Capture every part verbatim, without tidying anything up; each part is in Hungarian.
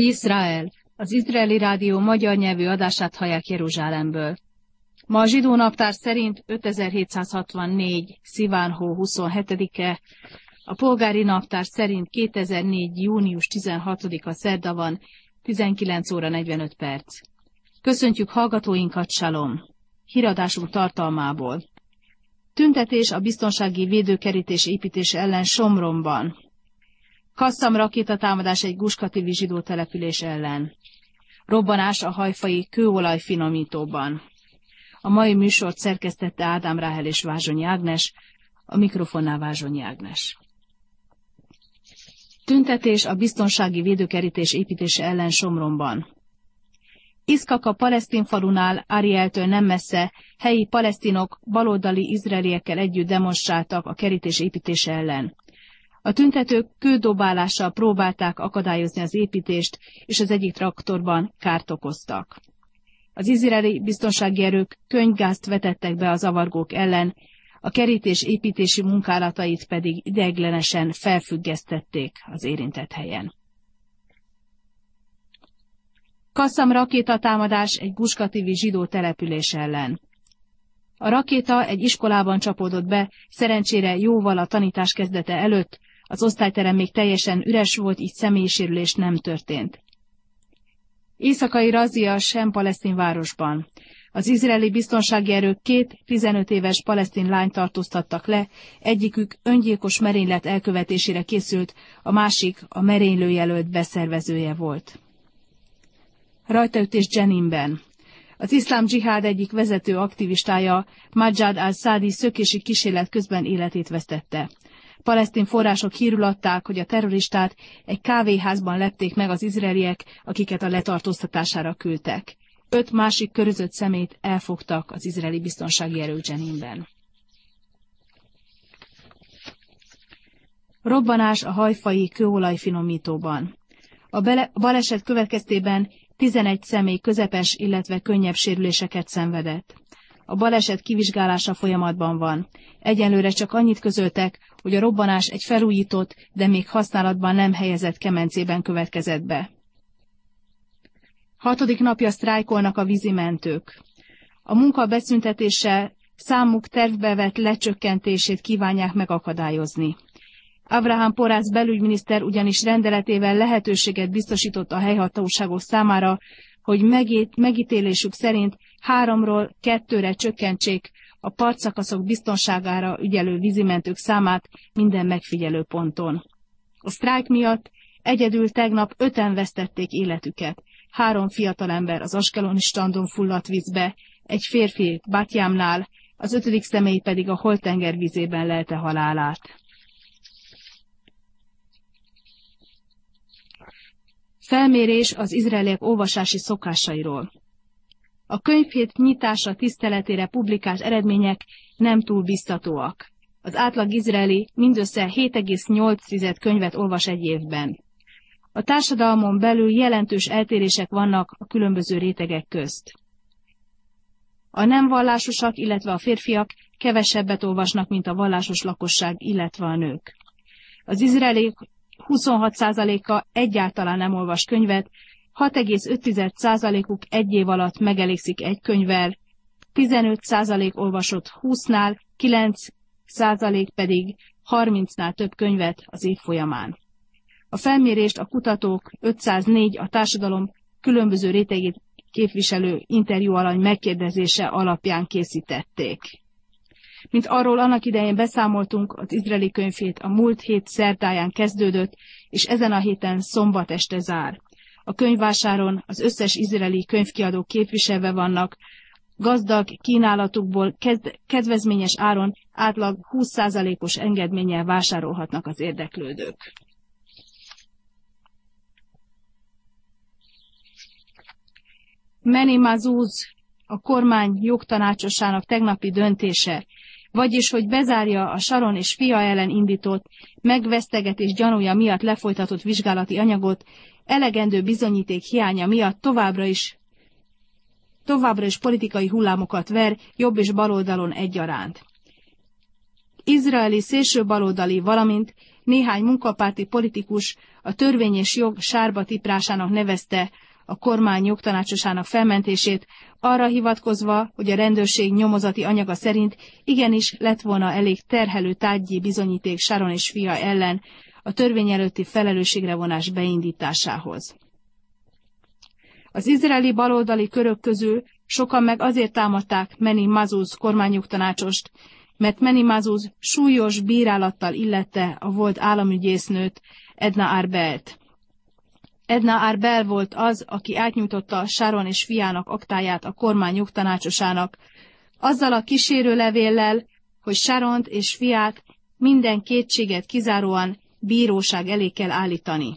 Izrael, az izraeli rádió magyar nyelvű adását hallják Jeruzsálemből. Ma a zsidó naptár szerint ötezer-hétszázhatvannégy. Sziván hó huszonhetedike, a polgári naptár szerint kétezer-négy. június tizenhatodika szerda van, tizenkilenc óra negyvenöt perc. Köszöntjük hallgatóinkat, salom! Híradásunk tartalmából. Tüntetés a biztonsági védőkerítés építése ellen Somronban. Kasszam rakétatámadás egy guskativi zsidó település ellen. Robbanás a hajfai kőolajfinomítóban. A mai műsort szerkesztette Ádám Ráhel és Vázsonyi Ágnes, a mikrofonnál Vázsonyi Ágnes. Tüntetés a biztonsági védőkerítés építése ellen Somronban. Iszkaka palesztin falunál, Arieltől nem messze, helyi palesztinok baloldali izraeliekkel együtt demonstráltak a kerítés építése ellen. A tüntetők kődobálással próbálták akadályozni az építést, és az egyik traktorban kárt okoztak. Az izraeli biztonsági erők könnygázt vetettek be a zavargók ellen, a kerítés építési munkálatait pedig ideiglenesen felfüggesztették az érintett helyen. Kasszam rakétatámadás egy guskativi zsidó település ellen. A rakéta egy iskolában csapódott be, szerencsére jóval a tanítás kezdete előtt, az osztályterem még teljesen üres volt, így személyisérülés nem történt. Éjszakai razzia sem palesztin városban. Az izraeli biztonsági erők két tizenöt éves palesztin lányt tartóztattak le, egyikük öngyilkos merénylet elkövetésére készült, a másik a merénylőjelölt beszervezője volt. Rajtaütés Jeninben. Az iszlám dzsihád egyik vezető aktivistája, Majad al-Szadi szökési kísérlet közben életét vesztette. Palesztin források hírül adták, hogy a terroristát egy kávéházban lepték meg az izraeliek, akiket a letartóztatására küldtek. Öt másik körözött személyt elfogtak az izraeli biztonsági erők Jeninben. Robbanás a hajfai kőolajfinomítóban. A baleset következtében tizenegy személy közepes, illetve könnyebb sérüléseket szenvedett. A baleset kivizsgálása folyamatban van. Egyelőre csak annyit közöltek, hogy a robbanás egy felújított, de még használatban nem helyezett kemencében következett be. Hatodik napja sztrájkolnak a vízimentők. A munka beszüntetéssel számuk tervbe vett lecsökkentését kívánják megakadályozni. Abraham Porász belügyminiszter ugyanis rendeletével lehetőséget biztosított a helyhatóságok számára, hogy megít, megítélésük szerint háromról kettőre csökkentsék a partszakaszok biztonságára ügyelő vízimentők számát minden megfigyelő ponton. A sztrájk miatt egyedül tegnap öten vesztették életüket. Három fiatalember az askeloni strandon fulladt vízbe, egy férfi Batjamnál, az ötödik személy pedig a Holtenger vízében lelte halálát. Felmérés az izraeliek olvasási szokásairól. A könyvhét nyitása tiszteletére publikált eredmények nem túl biztatóak. Az átlag izraeli mindössze hét egész nyolc könyvet olvas egy évben. A társadalmon belül jelentős eltérések vannak a különböző rétegek közt. A nem vallásosak, illetve a férfiak kevesebbet olvasnak, mint a vallásos lakosság, illetve a nők. Az izraeliek huszonhat százaléka egyáltalán nem olvas könyvet, hat egész öt százalékuk egy év alatt megelégszik egy könyvvel, tizenöt százalék olvasott húsznál, kilenc százalék pedig harmincnál több könyvet az év folyamán. A felmérést a kutatók ötszáznégy a társadalom különböző rétegét képviselő interjú alany megkérdezése alapján készítették. Mint arról annak idején beszámoltunk, az izraeli könyvhét a múlt hét szerdáján kezdődött, és ezen a héten szombat este zár. A könyvvásáron az összes izraeli könyvkiadók képviselve vannak, gazdag kínálatukból kedvezményes áron átlag húsz százalékos engedménnyel vásárolhatnak az érdeklődők. Meni Mazuz, a kormány jogtanácsosának tegnapi döntése, vagyis hogy bezárja a Sharon és fia ellen indított, megvesztegetés gyanúja miatt lefolytatott vizsgálati anyagot, elegendő bizonyíték hiánya miatt továbbra is, továbbra is politikai hullámokat ver jobb és baloldalon egyaránt. Izraeli szélső baloldali, valamint néhány munkapárti politikus a törvény és jog sárba tiprásának nevezte a kormány jogtanácsosának felmentését, arra hivatkozva, hogy a rendőrség nyomozati anyaga szerint igenis lett volna elég terhelő tárgyi bizonyíték Sharon és fia ellen a törvény előtti felelősségre vonás beindításához. Az izraeli baloldali körök közül sokan meg azért támadták Meni Mazuz kormányjogtanácsost, mert Meni Mazuz súlyos bírálattal illette a volt államügyésznőt, Edna Arbelt. Edna Arbel volt az, aki átnyújtotta Sharon és fiának aktáját a kormány jogtanácsosának, azzal a kísérőlevéllel, hogy Sharont és fiát minden kétséget kizáróan bíróság elé kell állítani.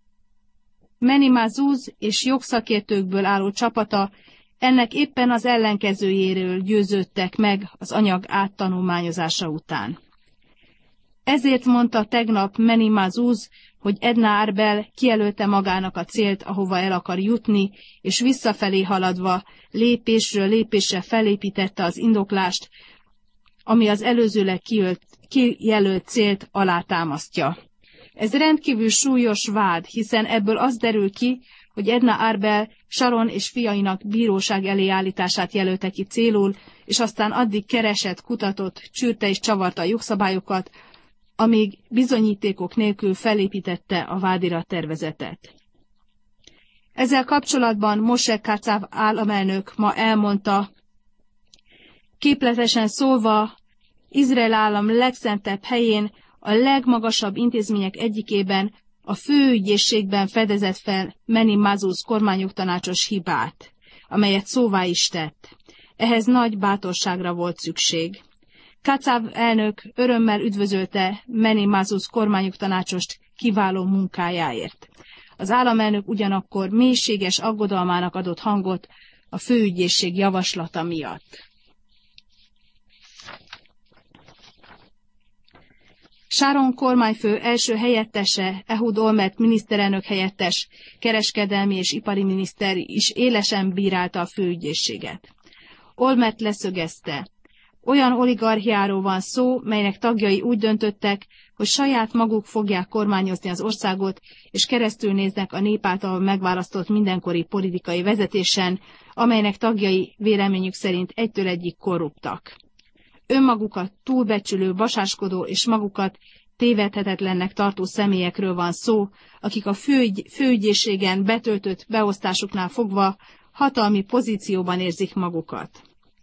Meni Mazuz és jogszakértőkből álló csapata ennek éppen az ellenkezőjéről győződtek meg az anyag áttanulmányozása után. Ezért mondta tegnap Meni Mazuz, hogy Edna Arbel kijelölte magának a célt, ahova el akar jutni, és visszafelé haladva lépésről lépésre felépítette az indoklást, ami az előzőleg kijelölt célt alátámasztja. Ez rendkívül súlyos vád, hiszen ebből az derül ki, hogy Edna Arbel Sharon és fiainak bíróság elé állítását jelölte ki célul, és aztán addig keresett, kutatott, csűrte és csavarta a jogszabályokat, amíg bizonyítékok nélkül felépítette a vádirat tervezetet. Ezzel kapcsolatban Moshe Katsav államelnök ma elmondta, képletesen szólva, Izrael állam legszentebb helyén, a legmagasabb intézmények egyikében, a főügyészségben fedezett fel Meni Mazuz kormányjogtanácsos hibát, amelyet szóvá is tett. Ehhez nagy bátorságra volt szükség. Katsav elnök örömmel üdvözölte Meni Mazuz kormányjogtanácsost kiváló munkájáért. Az államelnök ugyanakkor mélységes aggodalmának adott hangot a főügyészség javaslata miatt. Sharon kormányfő első helyettese, Ehud Olmert miniszterelnök helyettes, kereskedelmi és ipari miniszter is élesen bírálta a főügyészséget. Olmert leszögezte, olyan oligarchiáról van szó, melynek tagjai úgy döntöttek, hogy saját maguk fogják kormányozni az országot, és keresztül néznek a nép által megválasztott mindenkori politikai vezetésen, amelynek tagjai véleményük szerint egytől egyig korruptak. Önmagukat túlbecsülő, vasáskodó és magukat tévedhetetlennek tartó személyekről van szó, akik a főügy, főügyészségen betöltött beosztásuknál fogva hatalmi pozícióban érzik magukat.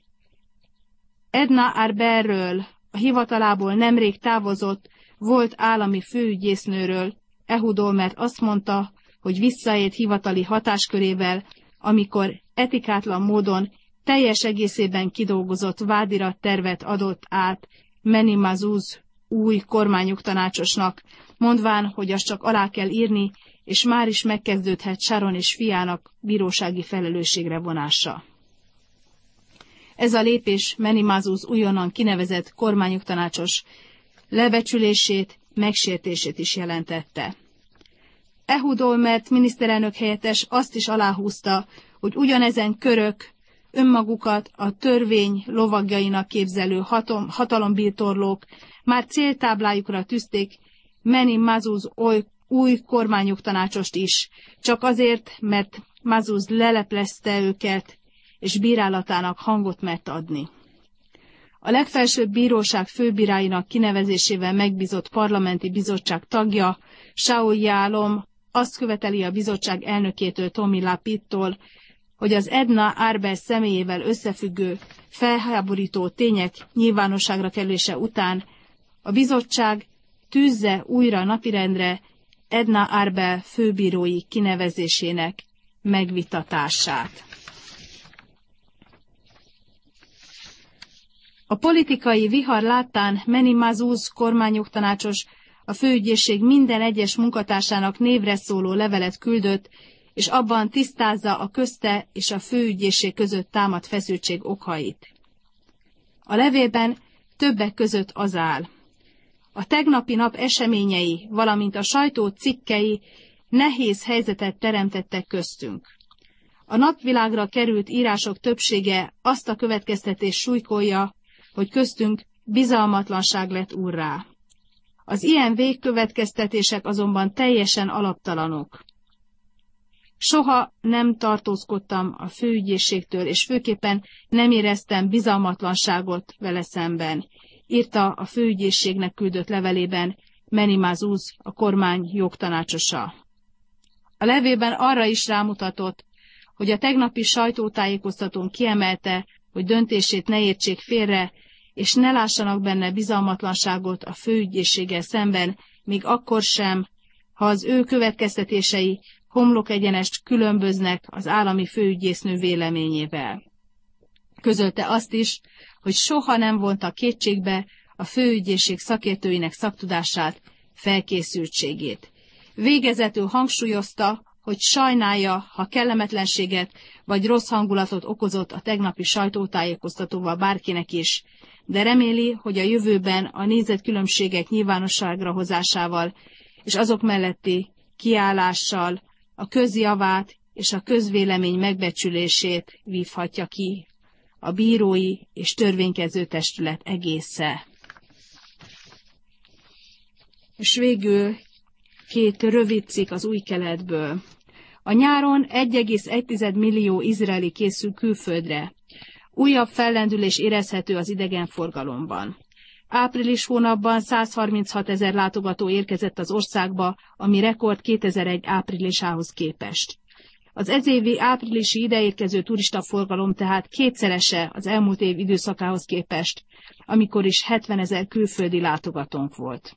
Edna Arbelről, a hivatalából nemrég távozott, volt állami főügyésznőről, Ehud Olmert azt mondta, hogy visszaélt hivatali hatáskörével, amikor etikátlan módon teljes egészében kidolgozott vádirat tervet adott át Meni Mazuz új kormányjogtanácsosnak, mondván, hogy azt csak alá kell írni, és már is megkezdődhet Sharon és fiának bírósági felelősségre vonása. Ez a lépés Meni Mazuz újonnan kinevezett kormányjogtanácsos lebecsülését, megsértését is jelentette. Ehud Olmert miniszterelnök helyettes azt is aláhúzta, hogy ugyanezen körök önmagukat a törvény lovagjainak képzelő hatom, hatalombirtorlók már céltáblájukra tűzték Meni Mazuz oly, új kormányjogtanácsost is, csak azért, mert Mazuz leleplezte őket, és bírálatának hangot mert adni. A legfelsőbb bíróság főbíráinak kinevezésével megbízott parlamenti bizottság tagja, Shaul Yalom azt követeli a bizottság elnökétől, Tomi Lapidtól, hogy az Edna Arbel személyével összefüggő, felháborító tények nyilvánosságra kerülése után a bizottság tűzze újra napirendre Edna Arbel főbírói kinevezésének megvitatását. A politikai vihar láttán Meni Mazuz kormányjogtanácsos a főügyészség minden egyes munkatársának névre szóló levelet küldött, és abban tisztázza a közte és a főügyészség között támadt feszültség okait. A levélben többek között az áll. A tegnapi nap eseményei, valamint a sajtó cikkei nehéz helyzetet teremtettek köztünk. A napvilágra került írások többsége azt a következtetést súlykolja, hogy köztünk bizalmatlanság lett úrrá. Az ilyen végkövetkeztetések azonban teljesen alaptalanok. Soha nem tartózkodtam a főügyészségtől, és főképpen nem éreztem bizalmatlanságot vele szemben, írta a főügyészségnek küldött levelében Meni Mazuz, a kormány jogtanácsosa. A levélben arra is rámutatott, hogy a tegnapi sajtótájékoztatón kiemelte, hogy döntését ne értsék félre, és ne lássanak benne bizalmatlanságot a főügyészséggel szemben, még akkor sem, ha az ő következtetései homlokegyenest különböznek az állami főügyésznő véleményével. Közölte azt is, hogy soha nem vonta kétségbe a főügyészség szakértőinek szaktudását, felkészültségét. Végezetül hangsúlyozta, hogy sajnálja, ha kellemetlenséget vagy rossz hangulatot okozott a tegnapi sajtótájékoztatóval bárkinek is, de reméli, hogy a jövőben a nézetkülönbségek nyilvánosságra hozásával és azok melletti kiállással a közjavát és a közvélemény megbecsülését vívhatja ki a bírói és törvénykező testület egésze. És végül két rövid cikk az Új Keletből. A nyáron egy egész egy millió izraeli készül külföldre. Újabb fellendülés érezhető az idegenforgalomban. Április hónapban százharminchat ezer látogató érkezett az országba, ami rekord kétezer-egy áprilisához képest. Az ezévi áprilisi ideérkező turistaforgalom tehát kétszerese az elmúlt év időszakához képest, amikor is hetvenezer külföldi látogatónk volt.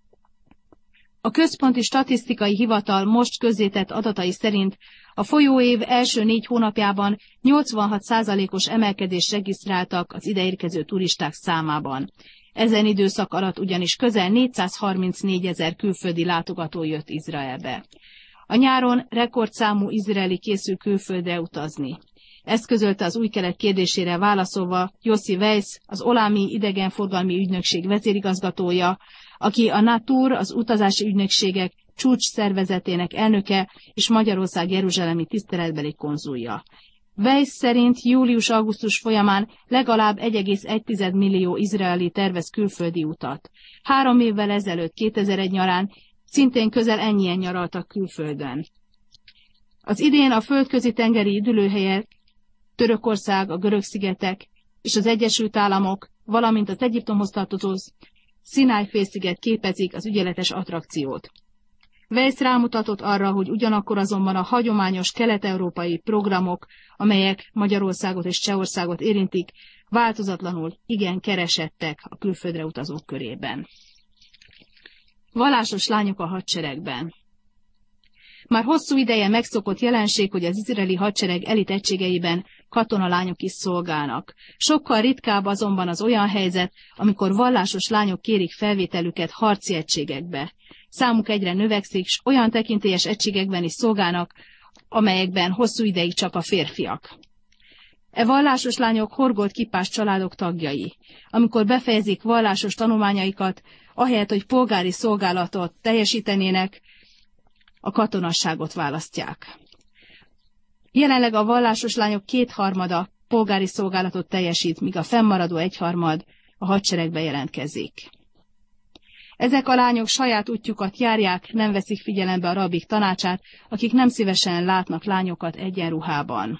A Központi Statisztikai Hivatal most közzétett adatai szerint a folyóév első négy hónapjában nyolcvanhat százalékos emelkedést regisztráltak az ideérkező turisták számában. Ezen időszak alatt ugyanis közel négyszázharmincnégy ezer külföldi látogató jött Izraelbe. A nyáron rekordszámú izraeli készül külföldre utazni. Ezt közölte az Új Kelet kérdésére válaszolva Yossi Weiss, az Olámi idegenforgalmi ügynökség vezérigazgatója, aki a Natur, az utazási ügynökségek csúcs szervezetének elnöke és Magyarország jeruzsálemi tiszteletbeli konzulja. Weiss szerint július-augusztus folyamán legalább egy egész egy millió izraeli tervez külföldi utat. Három évvel ezelőtt, kétezer-egy nyarán szintén közel ennyien nyaraltak külföldön. Az idén a földközi tengeri üdülőhelyek, Törökország, a Görög-szigetek és az Egyesült Államok, valamint az Egyiptomhoz tartozó Szináj-félsziget képezik az ügyeletes attrakciót. Weiss rámutatott arra, hogy ugyanakkor azonban a hagyományos kelet-európai programok, amelyek Magyarországot és Csehországot érintik, változatlanul igen keresettek a külföldre utazók körében. Vallásos lányok a hadseregben. Már hosszú ideje megszokott jelenség, hogy az izraeli hadsereg elit egységeiben katonalányok is szolgálnak. Sokkal ritkább azonban az olyan helyzet, amikor vallásos lányok kérik felvételüket harci egységekbe. Számuk egyre növekszik, s olyan tekintélyes egységekben is szolgálnak, amelyekben hosszú ideig csak a férfiak. E vallásos lányok horgolt kipás családok tagjai. Amikor befejezik vallásos tanulmányaikat, ahelyett, hogy polgári szolgálatot teljesítenének, a katonasságot választják. Jelenleg a vallásos lányok kétharmada polgári szolgálatot teljesít, míg a fennmaradó egyharmad a hadseregbe jelentkezik. Ezek a lányok saját útjukat járják, nem veszik figyelembe a rabbik tanácsát, akik nem szívesen látnak lányokat egyenruhában.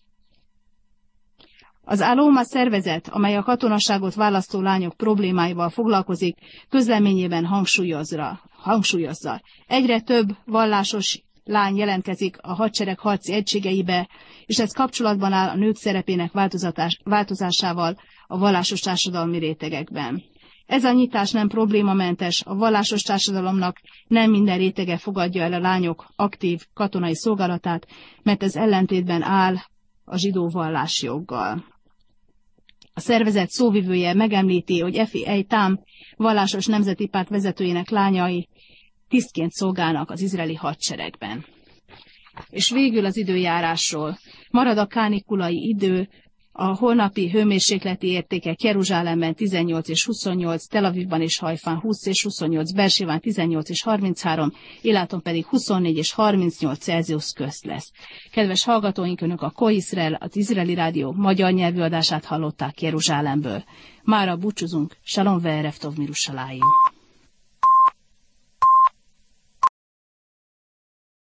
Az Aloma szervezet, amely a katonasságot választó lányok problémáival foglalkozik, közleményében hangsúlyozza, hangsúlyozza. Egyre több vallásos lány jelentkezik a hadsereg harci egységeibe, és ez kapcsolatban áll a nők szerepének változásával a vallásos társadalmi rétegekben. Ez a nyitás nem problémamentes, a vallásos társadalomnak nem minden rétege fogadja el a lányok aktív katonai szolgálatát, mert ez ellentétben áll a zsidó vallásjoggal. A szervezet szóvivője megemlíti, hogy Efi Eitam vallásos nemzeti párt vezetőjének lányai tisztként szolgálnak az izraeli hadseregben. És végül az időjárásról. Marad a kánikulai idő, a holnapi hőmérsékleti értékek Jeruzsálemben tizennyolc és huszonnyolc, Tel Avivban és Hajfán húsz és huszonnyolc, Beersébán tizennyolc és harminchárom, Iláton pedig huszonnégy és harmincnyolc Celsius közt lesz. Kedves hallgatóink, Önök a Ko Iszrael, az Izraeli Rádió magyar nyelvű adását hallották Jeruzsálemből. Mára búcsúzunk, Shalom ve'erev tov Mirushalayim.